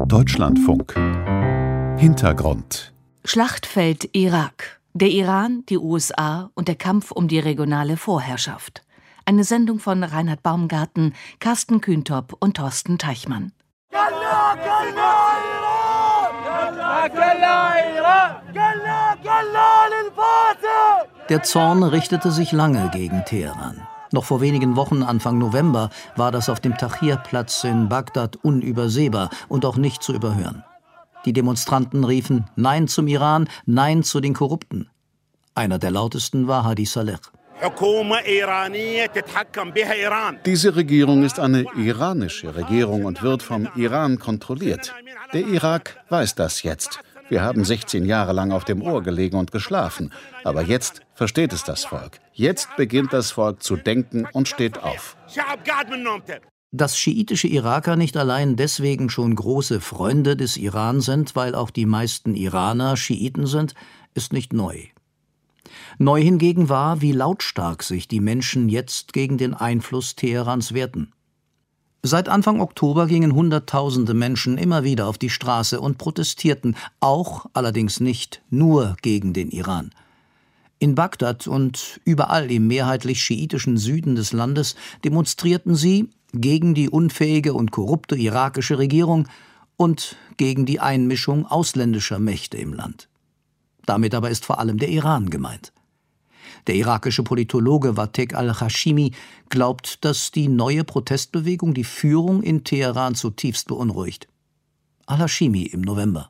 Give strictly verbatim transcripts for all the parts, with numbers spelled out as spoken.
Deutschlandfunk. Hintergrund. Schlachtfeld Irak. Der Iran, die U S A und der Kampf um die regionale Vorherrschaft. Eine Sendung von Reinhard Baumgarten, Carsten Kühntop und Thorsten Teichmann. Der Zorn richtete sich lange gegen Teheran. Noch vor wenigen Wochen, Anfang November, war das auf dem Tahrir-Platz in Bagdad unübersehbar und auch nicht zu überhören. Die Demonstranten riefen Nein zum Iran, Nein zu den Korrupten. Einer der lautesten war Hadi Saleh. Diese Regierung ist eine iranische Regierung und wird vom Iran kontrolliert. Der Irak weiß das jetzt. Wir haben sechzehn Jahre lang auf dem Ohr gelegen und geschlafen. Aber jetzt versteht es das Volk. Jetzt beginnt das Volk zu denken und steht auf. Dass schiitische Iraker nicht allein deswegen schon große Freunde des Iran sind, weil auch die meisten Iraner Schiiten sind, ist nicht neu. Neu hingegen war, wie lautstark sich die Menschen jetzt gegen den Einfluss Teherans wehrten. Seit Anfang Oktober gingen Hunderttausende Menschen immer wieder auf die Straße und protestierten, auch allerdings nicht nur gegen den Iran. In Bagdad und überall im mehrheitlich schiitischen Süden des Landes demonstrierten sie gegen die unfähige und korrupte irakische Regierung und gegen die Einmischung ausländischer Mächte im Land. Damit aber ist vor allem der Iran gemeint. Der irakische Politologe Watek al-Hashimi glaubt, dass die neue Protestbewegung die Führung in Teheran zutiefst beunruhigt. Al-Hashimi im November.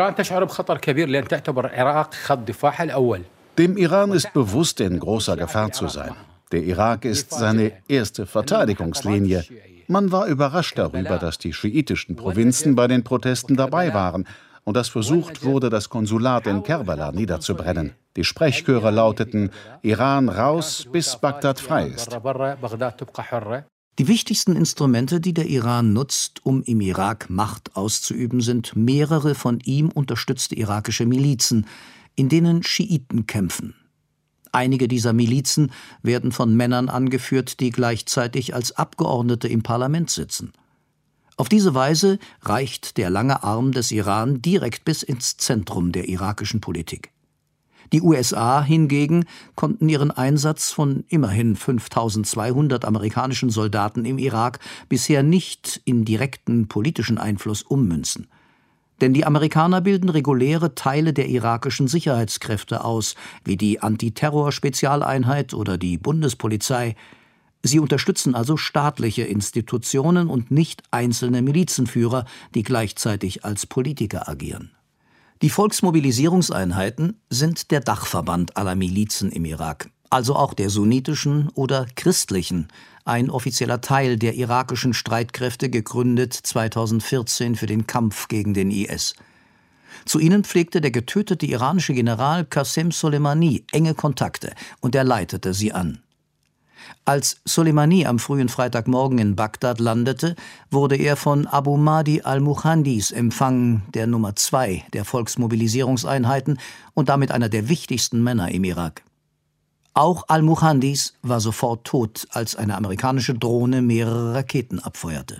Dem Iran ist bewusst, in großer Gefahr zu sein. Der Irak ist seine erste Verteidigungslinie. Man war überrascht darüber, dass die schiitischen Provinzen bei den Protesten dabei waren und dass versucht wurde, das Konsulat in Kerbala niederzubrennen. Die Sprechchöre lauteten: Iran raus, bis Bagdad frei ist. Die wichtigsten Instrumente, die der Iran nutzt, um im Irak Macht auszuüben, sind mehrere von ihm unterstützte irakische Milizen, in denen Schiiten kämpfen. Einige dieser Milizen werden von Männern angeführt, die gleichzeitig als Abgeordnete im Parlament sitzen. Auf diese Weise reicht der lange Arm des Iran direkt bis ins Zentrum der irakischen Politik. Die U S A hingegen konnten ihren Einsatz von immerhin fünftausendzweihundert amerikanischen Soldaten im Irak bisher nicht in direkten politischen Einfluss ummünzen. Denn die Amerikaner bilden reguläre Teile der irakischen Sicherheitskräfte aus, wie die Antiterror-Spezialeinheit oder die Bundespolizei. Sie unterstützen also staatliche Institutionen und nicht einzelne Milizenführer, die gleichzeitig als Politiker agieren. Die Volksmobilisierungseinheiten sind der Dachverband aller Milizen im Irak, also auch der sunnitischen oder christlichen, ein offizieller Teil der irakischen Streitkräfte, gegründet zweitausendvierzehn für den Kampf gegen den I S. Zu ihnen pflegte der getötete iranische General Qasem Soleimani enge Kontakte und er leitete sie an. Als Soleimani am frühen Freitagmorgen in Bagdad landete, wurde er von Abu Mahdi al-Muhandis empfangen, der Nummer zwei der Volksmobilisierungseinheiten und damit einer der wichtigsten Männer im Irak. Auch al-Muhandis war sofort tot, als eine amerikanische Drohne mehrere Raketen abfeuerte.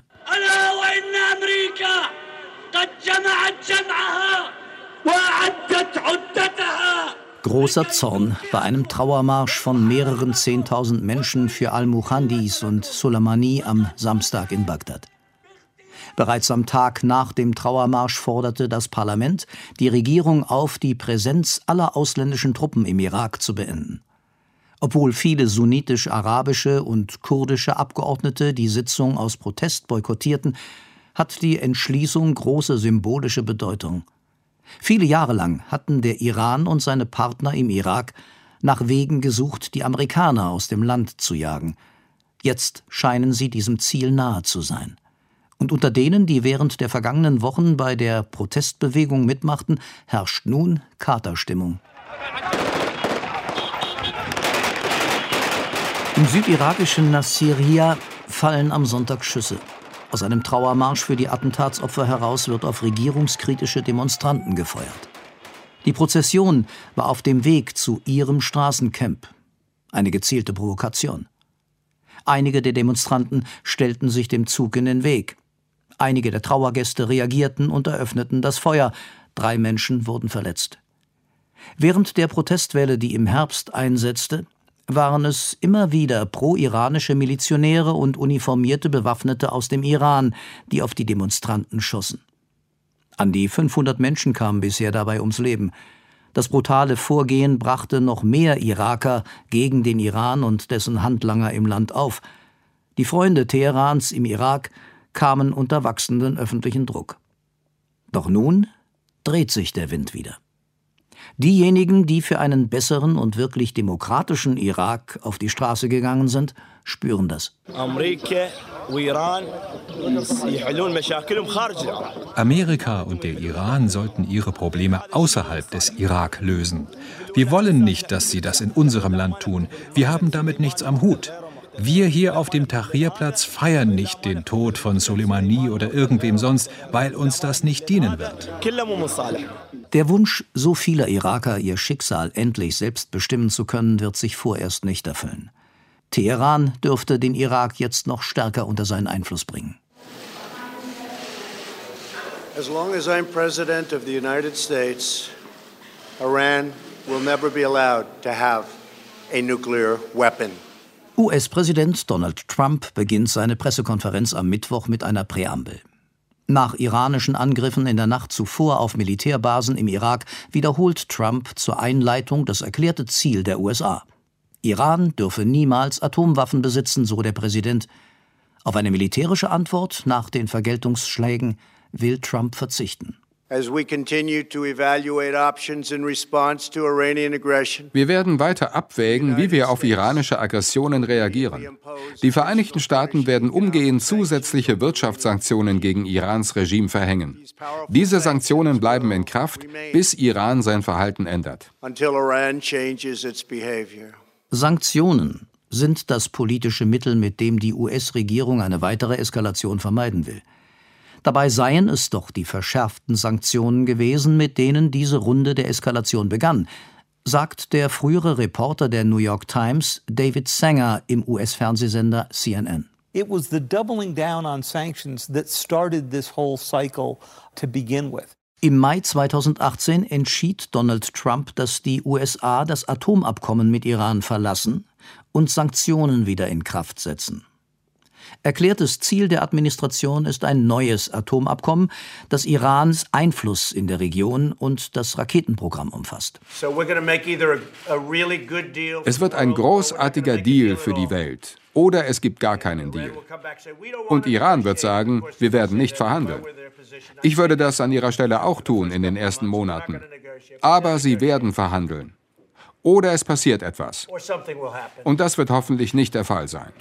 Großer Zorn bei einem Trauermarsch von mehreren Zehntausend Menschen für al-Muhandis und Soleimani am Samstag in Bagdad. Bereits am Tag nach dem Trauermarsch forderte das Parlament die Regierung auf, die Präsenz aller ausländischen Truppen im Irak zu beenden. Obwohl viele sunnitisch-arabische und kurdische Abgeordnete die Sitzung aus Protest boykottierten, hat die Entschließung große symbolische Bedeutung. Viele Jahre lang hatten der Iran und seine Partner im Irak nach Wegen gesucht, die Amerikaner aus dem Land zu jagen. Jetzt scheinen sie diesem Ziel nahe zu sein. Und unter denen, die während der vergangenen Wochen bei der Protestbewegung mitmachten, herrscht nun Katerstimmung. Im südirakischen Nasiriyah fallen am Sonntag Schüsse. Aus einem Trauermarsch für die Attentatsopfer heraus wird auf regierungskritische Demonstranten gefeuert. Die Prozession war auf dem Weg zu ihrem Straßencamp. Eine gezielte Provokation. Einige der Demonstranten stellten sich dem Zug in den Weg. Einige der Trauergäste reagierten und eröffneten das Feuer. Drei Menschen wurden verletzt. Während der Protestwelle, die im Herbst einsetzte, waren es immer wieder pro-iranische Milizionäre und uniformierte Bewaffnete aus dem Iran, die auf die Demonstranten schossen. An die fünfhundert Menschen kamen bisher dabei ums Leben. Das brutale Vorgehen brachte noch mehr Iraker gegen den Iran und dessen Handlanger im Land auf. Die Freunde Teherans im Irak kamen unter wachsenden öffentlichen Druck. Doch nun dreht sich der Wind wieder. Diejenigen, die für einen besseren und wirklich demokratischen Irak auf die Straße gegangen sind, spüren das. Amerika und der Iran sollten ihre Probleme außerhalb des Irak lösen. Wir wollen nicht, dass sie das in unserem Land tun. Wir haben damit nichts am Hut. Wir hier auf dem Tahrirplatz feiern nicht den Tod von Soleimani oder irgendwem sonst, weil uns das nicht dienen wird. Der Wunsch so vieler Iraker, ihr Schicksal endlich selbst bestimmen zu können, wird sich vorerst nicht erfüllen. Teheran dürfte den Irak jetzt noch stärker unter seinen Einfluss bringen. As long as I'm President of the United States, Iran will never be allowed to have a nuclear weapon. U S-Präsident Donald Trump beginnt seine Pressekonferenz am Mittwoch mit einer Präambel. Nach iranischen Angriffen in der Nacht zuvor auf Militärbasen im Irak wiederholt Trump zur Einleitung das erklärte Ziel der U S A. Iran dürfe niemals Atomwaffen besitzen, so der Präsident. Auf eine militärische Antwort nach den Vergeltungsschlägen will Trump verzichten. Wir werden weiter abwägen, wie wir auf iranische Aggressionen reagieren. Die Vereinigten Staaten werden umgehend zusätzliche Wirtschaftssanktionen gegen Irans Regime verhängen. Diese Sanktionen bleiben in Kraft, bis Iran sein Verhalten ändert. Sanktionen sind das politische Mittel, mit dem die U S-Regierung eine weitere Eskalation vermeiden will. Dabei seien es doch die verschärften Sanktionen gewesen, mit denen diese Runde der Eskalation begann, sagt der frühere Reporter der New York Times, David Sanger, im U S-Fernsehsender C N N. It was the doubling down on sanctions that started this whole cycle to begin with. Im Mai zweitausendachtzehn entschied Donald Trump, dass die U S A das Atomabkommen mit Iran verlassen und Sanktionen wieder in Kraft setzen. Erklärtes Ziel der Administration ist ein neues Atomabkommen, das Irans Einfluss in der Region und das Raketenprogramm umfasst. Es wird ein großartiger Deal für die Welt. Oder es gibt gar keinen Deal. Und Iran wird sagen, wir werden nicht verhandeln. Ich würde das an ihrer Stelle auch tun in den ersten Monaten. Aber sie werden verhandeln. Oder es passiert etwas. Und das wird hoffentlich nicht der Fall sein.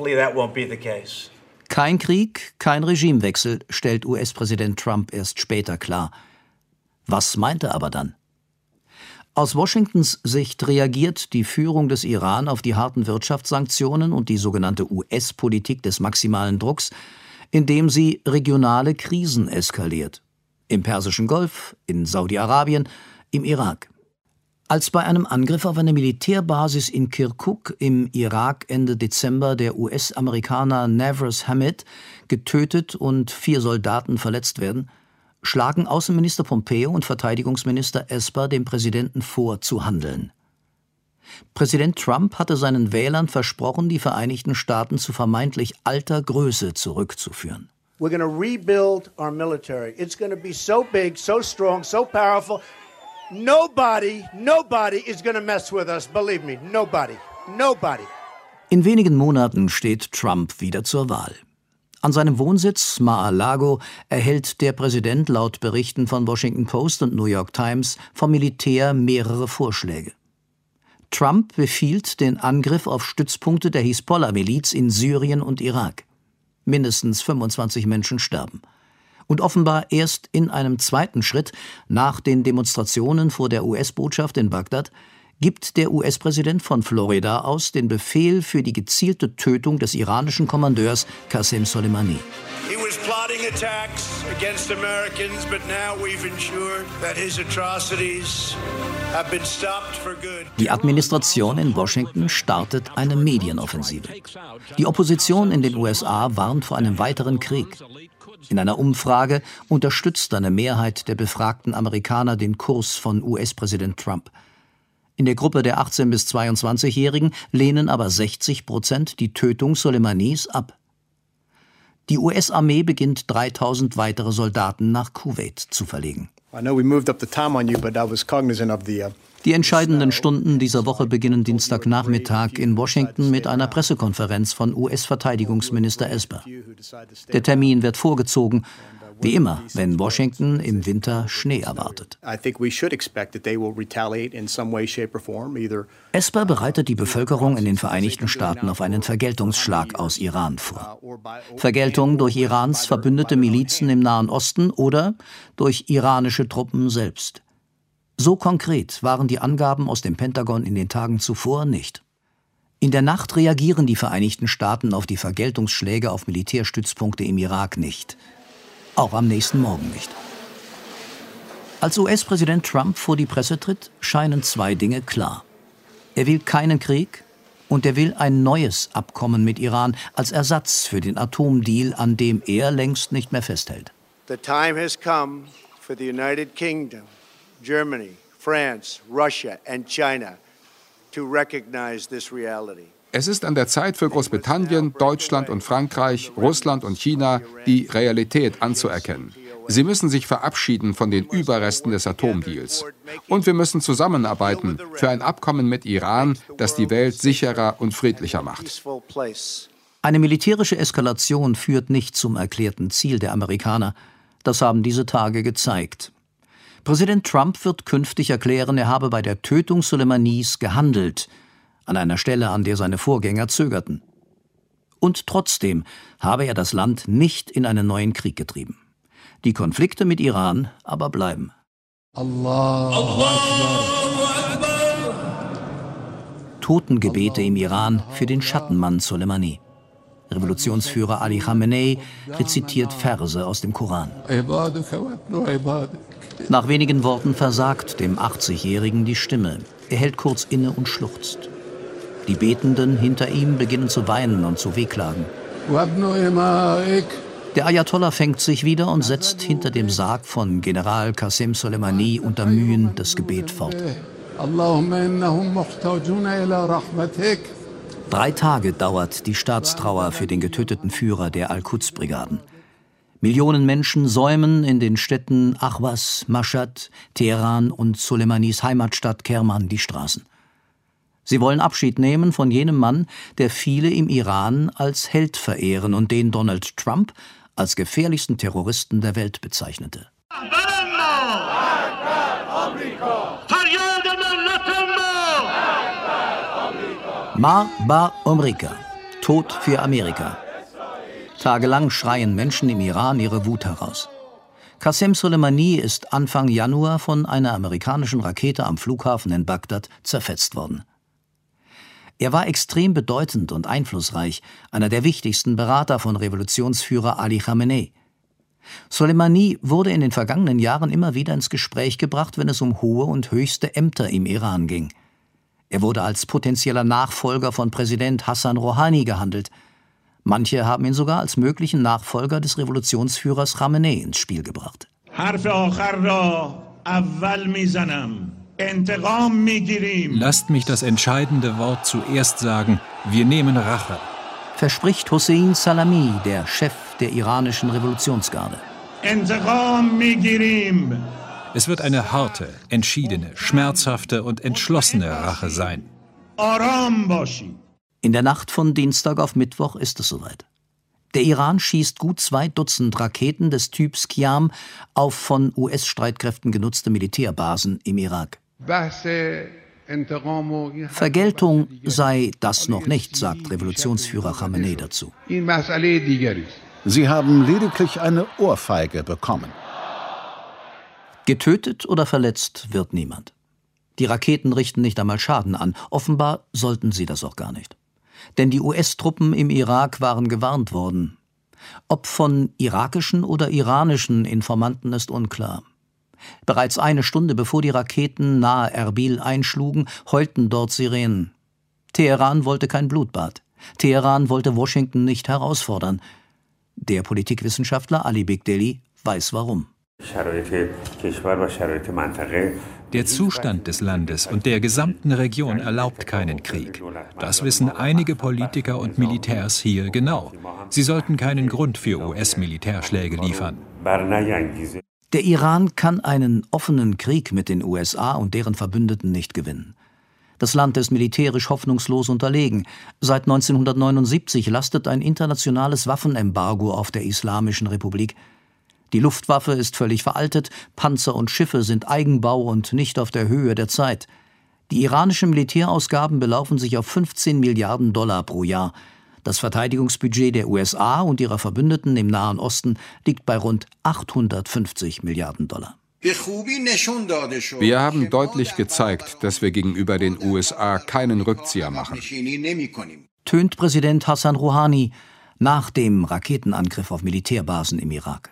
Kein Krieg, kein Regimewechsel, stellt U S-Präsident Trump erst später klar. Was meint er aber dann? Aus Washingtons Sicht reagiert die Führung des Iran auf die harten Wirtschaftssanktionen und die sogenannte U S-Politik des maximalen Drucks, indem sie regionale Krisen eskaliert. Im Persischen Golf, in Saudi-Arabien, im Irak. Als bei einem Angriff auf eine Militärbasis in Kirkuk im Irak Ende Dezember der U S-Amerikaner Navras Hamid getötet und vier Soldaten verletzt werden, schlagen Außenminister Pompeo und Verteidigungsminister Esper dem Präsidenten vor, zu handeln. Präsident Trump hatte seinen Wählern versprochen, die Vereinigten Staaten zu vermeintlich alter Größe zurückzuführen. We're going to rebuild our military. It's going to be so big, so strong, so powerful. Nobody, nobody is going to mess with us, believe me, nobody, nobody. In wenigen Monaten steht Trump wieder zur Wahl. An seinem Wohnsitz Mar-a-Lago erhält der Präsident laut Berichten von Washington Post und New York Times vom Militär mehrere Vorschläge. Trump befiehlt den Angriff auf Stützpunkte der Hisbollah-Miliz in Syrien und Irak. Mindestens fünfundzwanzig Menschen sterben. Und offenbar erst in einem zweiten Schritt, nach den Demonstrationen vor der U S-Botschaft in Bagdad, gibt der U S-Präsident von Florida aus den Befehl für die gezielte Tötung des iranischen Kommandeurs Qasem Soleimani. He was plotting attacks against Americans, but now we've ensured that his atrocities have been stopped for good. Die Administration in Washington startet eine Medienoffensive. Die Opposition in den U S A warnt vor einem weiteren Krieg. In einer Umfrage unterstützt eine Mehrheit der befragten Amerikaner den Kurs von U S-Präsident Trump. In der Gruppe der achtzehn- bis zweiundzwanzigjährigen lehnen aber sechzig Prozent die Tötung Soleimanis ab. Die U S-Armee beginnt dreitausend weitere Soldaten nach Kuwait zu verlegen. Die entscheidenden Stunden dieser Woche beginnen Dienstagnachmittag in Washington mit einer Pressekonferenz von U S-Verteidigungsminister Esper. Der Termin wird vorgezogen, wie immer, wenn Washington im Winter Schnee erwartet. Esper bereitet die Bevölkerung in den Vereinigten Staaten auf einen Vergeltungsschlag aus Iran vor. Vergeltung durch Irans verbündete Milizen im Nahen Osten oder durch iranische Truppen selbst. So konkret waren die Angaben aus dem Pentagon in den Tagen zuvor nicht. In der Nacht reagieren die Vereinigten Staaten auf die Vergeltungsschläge auf Militärstützpunkte im Irak nicht. Auch am nächsten Morgen nicht. Als U S-Präsident Trump vor die Presse tritt, scheinen zwei Dinge klar. Er will keinen Krieg und er will ein neues Abkommen mit Iran als Ersatz für den Atomdeal, an dem er längst nicht mehr festhält. The time has come for the United Kingdom, Germany, France, Russia and China to recognize this reality. Es ist an der Zeit für Großbritannien, Deutschland und Frankreich, Russland und China, die Realität anzuerkennen. Sie müssen sich verabschieden von den Überresten des Atomdeals. Und wir müssen zusammenarbeiten für ein Abkommen mit Iran, das die Welt sicherer und friedlicher macht. Eine militärische Eskalation führt nicht zum erklärten Ziel der Amerikaner. Das haben diese Tage gezeigt. Präsident Trump wird künftig erklären, er habe bei der Tötung Soleimanis gehandelt, an einer Stelle, an der seine Vorgänger zögerten. Und trotzdem habe er das Land nicht in einen neuen Krieg getrieben. Die Konflikte mit Iran aber bleiben. Allah. Totengebete im Iran für den Schattenmann Soleimani. Revolutionsführer Ali Khamenei rezitiert Verse aus dem Koran. Nach wenigen Worten versagt dem achtzigjährigen die Stimme. Er hält kurz inne und schluchzt. Die Betenden hinter ihm beginnen zu weinen und zu wehklagen. Der Ayatollah fängt sich wieder und setzt hinter dem Sarg von General Qasem Soleimani unter Mühen das Gebet fort. Drei Tage dauert die Staatstrauer für den getöteten Führer der Al-Quds-Brigaden. Millionen Menschen säumen in den Städten Ahvaz, Mashhad, Teheran und Soleimanis Heimatstadt Kerman die Straßen. Sie wollen Abschied nehmen von jenem Mann, der viele im Iran als Held verehren und den Donald Trump als gefährlichsten Terroristen der Welt bezeichnete. Ma ba Omrika, Tod für Amerika. Tagelang schreien Menschen im Iran ihre Wut heraus. Qasem Soleimani ist Anfang Januar von einer amerikanischen Rakete am Flughafen in Bagdad zerfetzt worden. Er war extrem bedeutend und einflussreich, einer der wichtigsten Berater von Revolutionsführer Ali Khamenei. Soleimani wurde in den vergangenen Jahren immer wieder ins Gespräch gebracht, wenn es um hohe und höchste Ämter im Iran ging. Er wurde als potenzieller Nachfolger von Präsident Hassan Rouhani gehandelt. Manche haben ihn sogar als möglichen Nachfolger des Revolutionsführers Khamenei ins Spiel gebracht. Lasst mich das entscheidende Wort zuerst sagen. Wir nehmen Rache. Verspricht Hossein Salami, der Chef der iranischen Revolutionsgarde. Es wird eine harte, entschiedene, schmerzhafte und entschlossene Rache sein. In der Nacht von Dienstag auf Mittwoch ist es soweit. Der Iran schießt gut zwei Dutzend Raketen des Typs Qiyam auf von U S-Streitkräften genutzte Militärbasen im Irak. Vergeltung sei das noch nicht, sagt Revolutionsführer Khamenei dazu. Sie haben lediglich eine Ohrfeige bekommen. Getötet oder verletzt wird niemand. Die Raketen richten nicht einmal Schaden an. Offenbar sollten sie das auch gar nicht. Denn die U S-Truppen im Irak waren gewarnt worden. Ob von irakischen oder iranischen Informanten ist unklar. Bereits eine Stunde bevor die Raketen nahe Erbil einschlugen, heulten dort Sirenen. Teheran wollte kein Blutbad. Teheran wollte Washington nicht herausfordern. Der Politikwissenschaftler Ali Bigdeli weiß warum. Der Zustand des Landes und der gesamten Region erlaubt keinen Krieg. Das wissen einige Politiker und Militärs hier genau. Sie sollten keinen Grund für U S-Militärschläge liefern. Der Iran kann einen offenen Krieg mit den U S A und deren Verbündeten nicht gewinnen. Das Land ist militärisch hoffnungslos unterlegen. Seit neunzehnhundertneunundsiebzig lastet ein internationales Waffenembargo auf der Islamischen Republik. Die Luftwaffe ist völlig veraltet, Panzer und Schiffe sind Eigenbau und nicht auf der Höhe der Zeit. Die iranischen Militärausgaben belaufen sich auf fünfzehn Milliarden Dollar pro Jahr. Das Verteidigungsbudget der U S A und ihrer Verbündeten im Nahen Osten liegt bei rund achthundertfünfzig Milliarden Dollar. Wir haben deutlich gezeigt, dass wir gegenüber den U S A keinen Rückzieher machen. Tönt Präsident Hassan Rouhani nach dem Raketenangriff auf Militärbasen im Irak.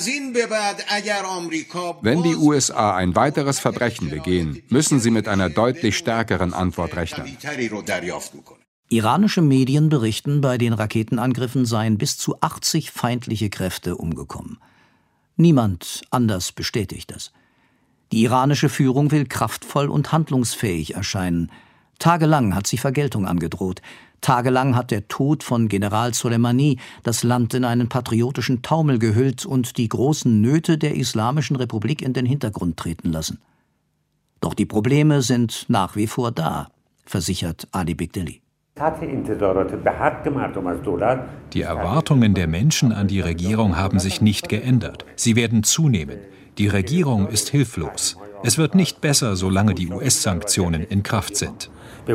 Wenn die U S A ein weiteres Verbrechen begehen, müssen sie mit einer deutlich stärkeren Antwort rechnen. Iranische Medien berichten, bei den Raketenangriffen seien bis zu achtzig feindliche Kräfte umgekommen. Niemand anders bestätigt das. Die iranische Führung will kraftvoll und handlungsfähig erscheinen. Tagelang hat sie Vergeltung angedroht. Tagelang hat der Tod von General Soleimani das Land in einen patriotischen Taumel gehüllt und die großen Nöte der Islamischen Republik in den Hintergrund treten lassen. Doch die Probleme sind nach wie vor da, versichert Ali Bigdeli. Die Erwartungen der Menschen an die Regierung haben sich nicht geändert. Sie werden zunehmen. Die Regierung ist hilflos. Es wird nicht besser, solange die U S-Sanktionen in Kraft sind.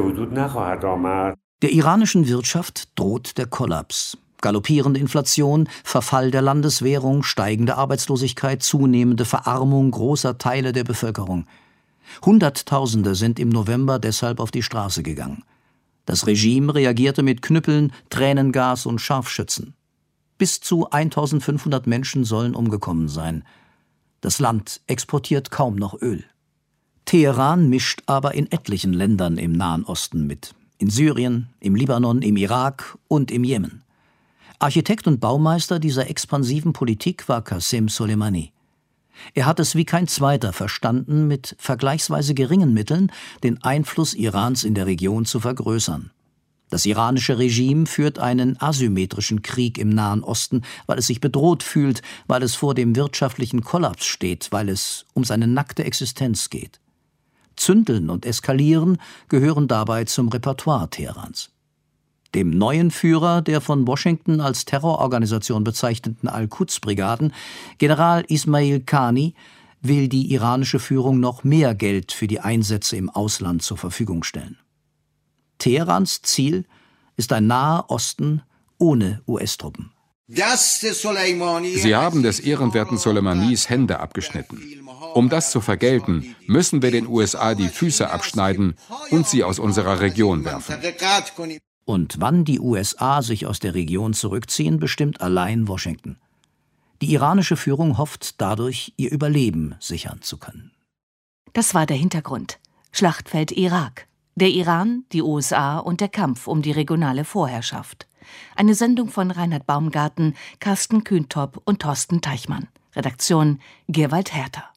Der iranischen Wirtschaft droht der Kollaps. Galoppierende Inflation, Verfall der Landeswährung, steigende Arbeitslosigkeit, zunehmende Verarmung großer Teile der Bevölkerung. Hunderttausende sind im November deshalb auf die Straße gegangen. Das Regime reagierte mit Knüppeln, Tränengas und Scharfschützen. Bis zu eintausendfünfhundert Menschen sollen umgekommen sein. Das Land exportiert kaum noch Öl. Teheran mischt aber in etlichen Ländern im Nahen Osten mit. In Syrien, im Libanon, im Irak und im Jemen. Architekt und Baumeister dieser expansiven Politik war Qasem Soleimani. Er hat es wie kein Zweiter verstanden, mit vergleichsweise geringen Mitteln den Einfluss Irans in der Region zu vergrößern. Das iranische Regime führt einen asymmetrischen Krieg im Nahen Osten, weil es sich bedroht fühlt, weil es vor dem wirtschaftlichen Kollaps steht, weil es um seine nackte Existenz geht. Zündeln und Eskalieren gehören dabei zum Repertoire Teherans. Dem neuen Führer der von Washington als Terrororganisation bezeichneten Al-Quds-Brigaden, General Ismail Qani, will die iranische Führung noch mehr Geld für die Einsätze im Ausland zur Verfügung stellen. Teherans Ziel ist ein Naher Osten ohne U S-Truppen. Sie haben des ehrenwerten Soleimanis Hände abgeschnitten. Um das zu vergelten, müssen wir den U S A die Füße abschneiden und sie aus unserer Region werfen. Und wann die U S A sich aus der Region zurückziehen, bestimmt allein Washington. Die iranische Führung hofft dadurch, ihr Überleben sichern zu können. Das war der Hintergrund. Schlachtfeld Irak. Der Iran, die U S A und der Kampf um die regionale Vorherrschaft. Eine Sendung von Reinhard Baumgarten, Carsten Kühntop und Thorsten Teichmann. Redaktion Gerwald Herter.